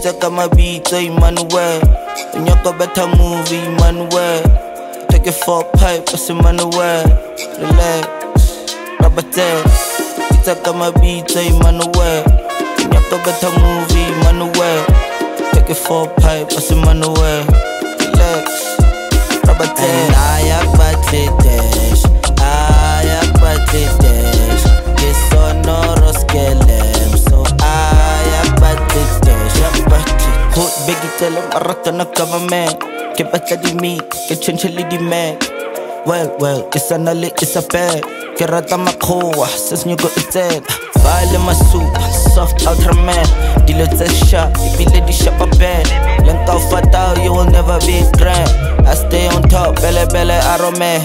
Itaka mabito, Emmanuel. Nyoko better movie, Emmanuel. Take it for a pipe, I say Emmanuel. Relax, Rabatel. Itaka mabito, Emmanuel. Nyoko better movie, Emmanuel. Take it for a pipe, I say Emmanuel. Relax, Rabatel. Ayak bate dash, ayak bate dash. Sonoro skelem, so ayak bate dash, ayak bate. Hood biggie tell him arata na government. Ke bata di me, ke chencheli di me. Well, it's a nali, it's a bag. Ke rata makhowa, since you got it. Vale ma soup, soft Ultraman. Dilo tse sharp, ibile di sharp a bad. Lenka ufata, you will never be grand. I stay on top, bele arome.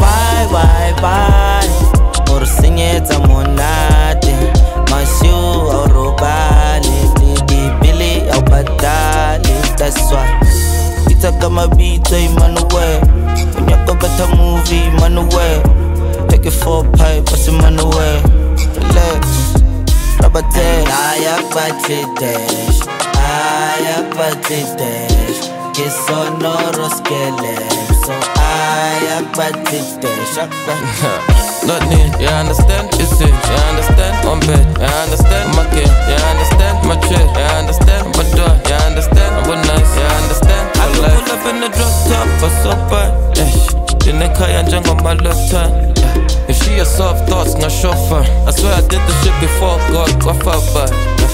Bye. Or sinyetsa monate. Mashu or robali. Di Billy au badali. That's why Itaka mabito, Emmanuel. Nyoko better movie, Emmanuel. Take it for a pipe, I say Emmanuel. Relax, Rabatel. Ayak bate dash, ayak bate dash. Que sonoro skelem, so ayak bate dash. Nothing, you understand? It's it, you understand? On bed, you understand? My kid, you understand? My chick, you understand? My door, you understand? I'm nice, you understand? I can pull up in the drop top, but so bad. The neck high and junk on my left hand. If she a soft thoughts, not chauffeur. I swear I did the shit before God got far back.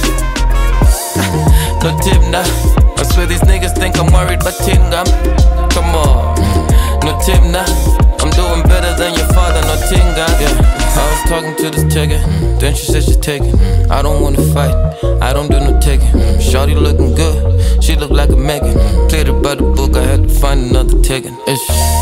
No tip now. I swear these niggas think I'm worried about Tingam. Come on, no tip now. I'm doing better than your father, no tinga. Yeah, I was talking to this chicken, then she said she's taking. I don't wanna fight, I don't do no taking. Shawty looking good, she look like a Megan. Played it by the book, I had to find another taking. Ish.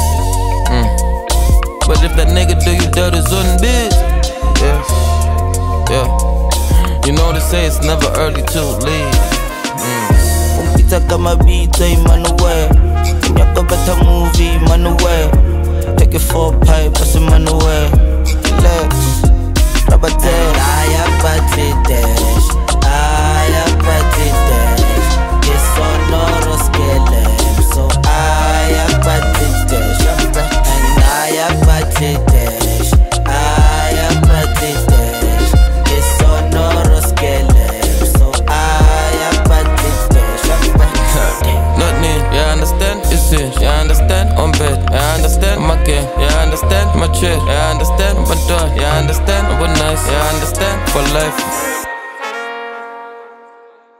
But if that nigga do you dirty, zone biz. Yeah. You know they say it's never early to leave. Itaka mabito, Emmanuel. Nyoko better movie, Emmanuel. Take it for a pipe, I say Emmanuel. Relax, Rabatel. Ayak bate dash, ayak bate dash. Que sonoro skelem, so ayak bate dash. And ayak bate dash, ayak bate dash. Que sonoro skelem, so ayak bate dash. Nothing, you understand? It's it, you understand? On bed, you understand? My game, you understand? My chick, you understand? My door, you understand? I'm nice, you understand? For life.